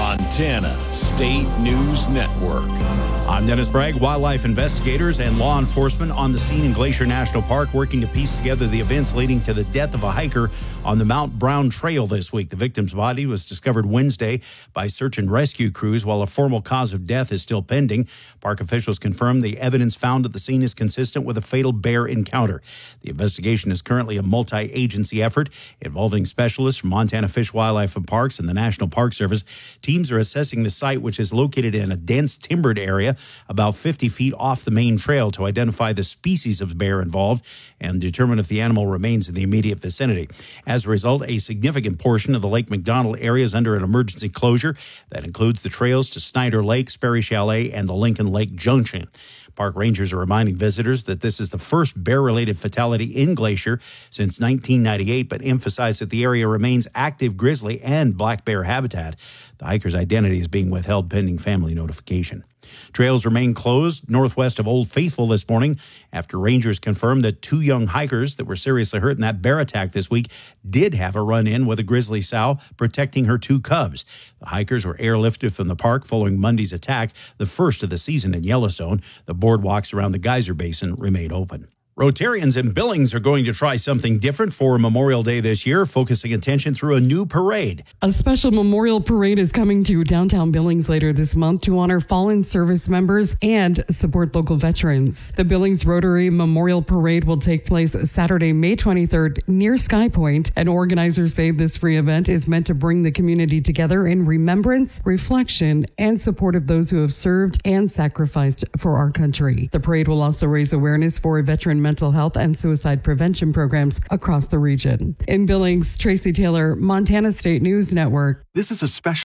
Montana State News Network. I'm Dennis Bragg. Wildlife investigators and law enforcement on the scene in Glacier National Park working to piece together the events leading to the death of a hiker on the Mount Brown Trail this week. The victim's body was discovered Wednesday by search and rescue crews while a formal cause of death is still pending. Park officials confirm the evidence found at the scene is consistent with a fatal bear encounter. The investigation is currently a multi-agency effort involving specialists from Montana Fish, Wildlife and Parks and the National Park Service. Teams are assessing the site, which is located in a dense timbered area about 50 feet off the main trail, to identify the species of bear involved and determine if the animal remains in the immediate vicinity. As a result, a significant portion of the Lake McDonald area is under an emergency closure that includes the trails to Snyder Lake, Sperry Chalet, and the Lincoln Lake Junction. Park rangers are reminding visitors that this is the first bear-related fatality in Glacier since 1998, but emphasize that the area remains active grizzly and black bear habitat. The hiker's identity is being withheld pending family notification. Trails remain closed northwest of Old Faithful this morning after rangers confirmed that two young hikers that were seriously hurt in that bear attack this week did have a run-in with a grizzly sow protecting her two cubs. The hikers were airlifted from the park following Monday's attack, the first of the season in Yellowstone. The boardwalks around the Geyser Basin remain open. Rotarians in Billings are going to try something different for Memorial Day this year, focusing attention through a new parade. A special memorial parade is coming to downtown Billings later this month to honor fallen service members and support local veterans. The Billings Rotary Memorial Parade will take place Saturday, May 23rd near Sky Point, and organizers say this free event is meant to bring the community together in remembrance, reflection, and support of those who have served and sacrificed for our country. The parade will also raise awareness for veteran mental health and suicide prevention programs across the region. In Billings, Tracy Taylor, Montana State News Network. This is a special